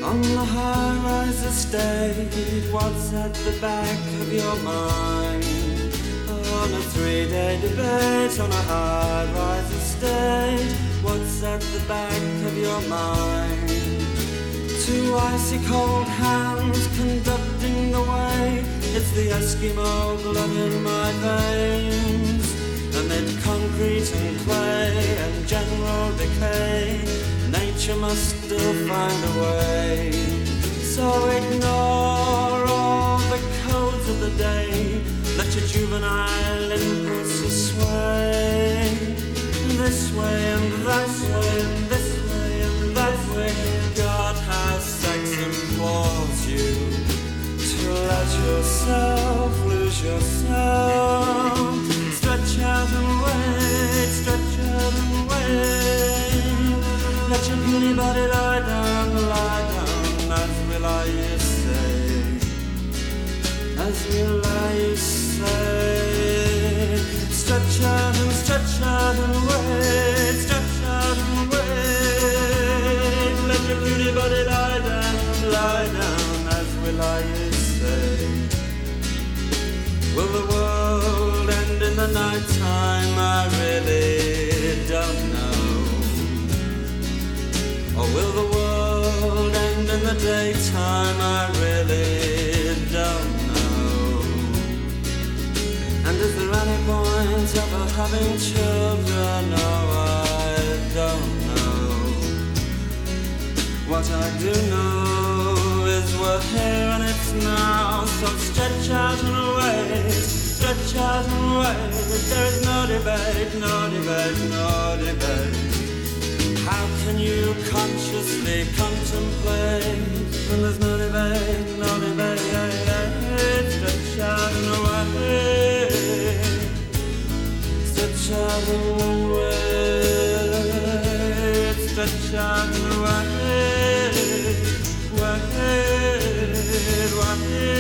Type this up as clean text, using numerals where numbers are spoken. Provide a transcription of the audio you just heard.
On the high-rise estate, what's at the back of your mind? On a three-day debate on a high-rise estate, what's at the back of your mind? Two icy cold hands conducting the way, it's the Eskimo blood in my veins. Amid concrete and clay and general decay, nature must still find a way. So ignore all the codes of the day, let your juvenile impulses sway. This way and that way and this way and that way, God has sex implores you to let yourself lose yourself. Stretch out and wait, stretch out and wait. Let your puny body lie down, as will I you say, as will I you say. Stretch out and wait, stretch out and wait. Let your puny body lie down, as will I you say. Will the world end in the night time? I really don't know. Or will the world end in the daytime? I really don't know. And is there any point ever having children? No, I don't know. What I do know is we're here and it's now. So stretch out and wait, stretch out and wait. There is no debate, no debate, no debate. How can you consciously contemplate when there's no debate, no debate? Stretch out and wait, stretch out and wait, stretch out and wait, wait, wait.